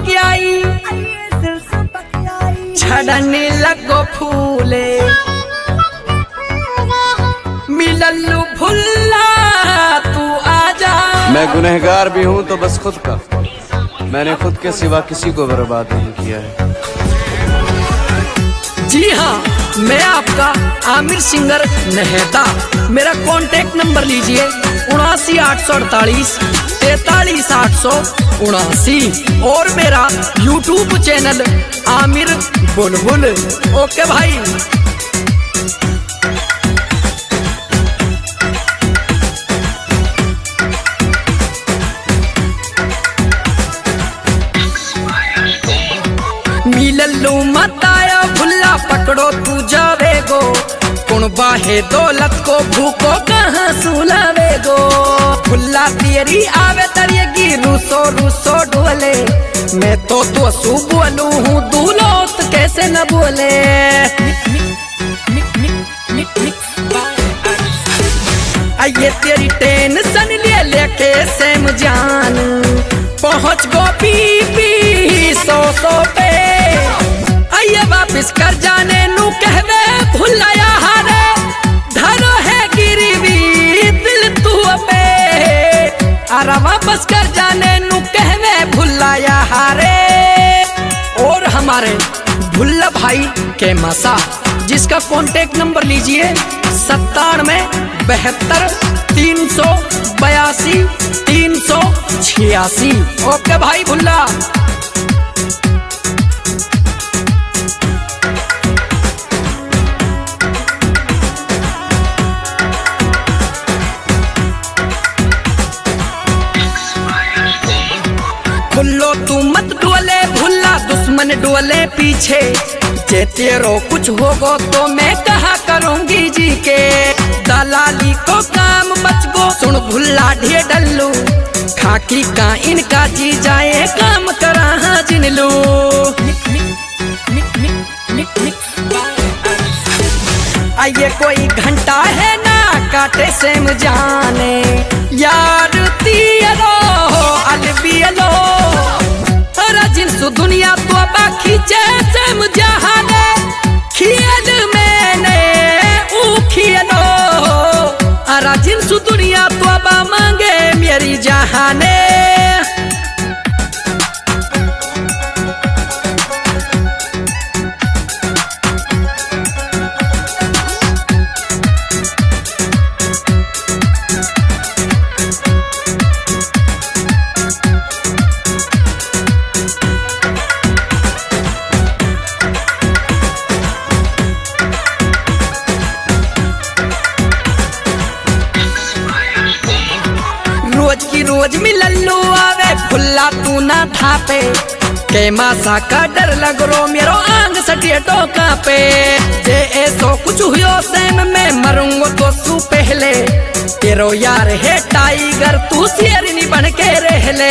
बकियाई छड़ने लगो फूले मिलल्लू भुल्ला तू आजा। मैं गुनहगार भी हूँ तो बस खुद का, मैंने खुद के सिवा किसी को बर्बाद नहीं किया है। जी हाँ, मैं आपका आमिर सिंगर नहता। मेरा कॉन्टेक्ट नंबर लीजिए 79848 43879 और मेरा यूट्यूब चैनल आमिर बुलबुल। ओके भाई। मिलल्लू मताया भुल्ला पकड़ो तू जावेगो, कुण बाहे दौलत को भूखो कहाँ सुलावेगो। भुल्ला तेरी आवे तरिएगी रूसो रूसो डोले, मैं तो सु बोलू हूँ दूलोत कैसे न बोले। आइए तेरी टेंशन ले लेके सेम जान पहुँच गो पी 100 पे। आइए वापिस कर जाने नू कहवे भुलाया हारे, धरो है गिरवी दिल तू पे। अरे वापस कर जाने नू कहवे भुलाया हारे। और हमारे भुल्ला भाई के मसा जिसका कॉन्टेक्ट नंबर लीजिए 97 72 382 386। ओके भाई भुल्ला। भुल्लो तू मत डोले भुल्ला, दुश्मन डोले पीछे। जे तेरो कुछ होगो तो मैं कहा करूंगी जी के। दलाली को काम बच गो सुन भुल्ला ढे डल्लू, खाकी का इनका जी जाए काम करा जिन लू। आइए कोई घंटा है ना काटे सेम जाने, यार तियलो अलबियलो जिनसु दुनिया तो बाकी सेम जहाने। खेल मैंने खेलो अरा जिनसु दुनिया तो बा मांगे मेरी जहाने। रोज की रोज मिलल्लू आवे भुल्ला तू ना थापे, के मासा का डर लग रो मेरो आंग सटिए टोका पे। जे ऐसो कुछ हुयो सेम में मरूंगो तो सु पहले, तेरो यार है टाइगर तू शेरनी बन के रह ले।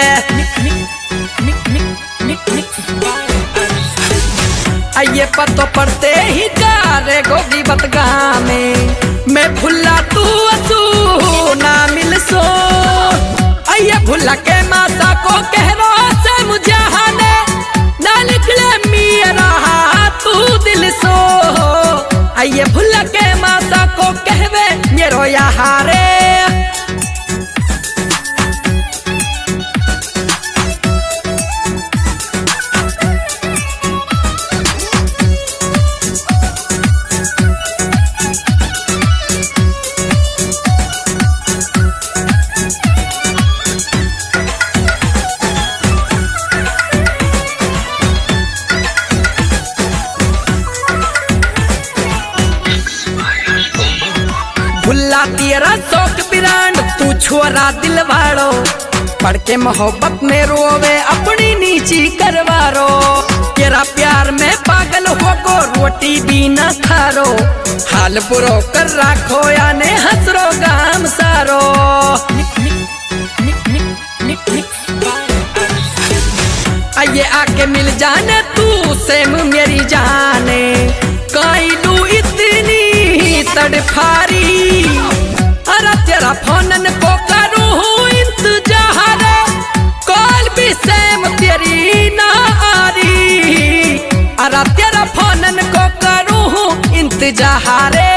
आइए पतो पड़ते ही कारे गोगी बतगा में, मैं भुल्ला तू असू ना मिल सो। आइए भुल्ला के माता को कह रो से मुझे हाने, ना निकले मेरा तू दिल सो। आइए भुल्ला के माता को कहवे मेरो यारे। भुल्ला तेरा शौक बिरांड तू छोरा दिल वाड़ो, पढ़ के मोहब्बत में रोवे अपनी नीची करवारो। तेरा प्यार में पागल होगो रोटी भी न खारो, हाल बुरो कर राखो या ने हसरो गाम सारो। आइए आके मिल जाने तू सेम मेरी जाने, काइलू इतनी तड़फारी। अरे तेरा फोनन को करूँ इंतजार, कॉल भी सेम तेरी जहारे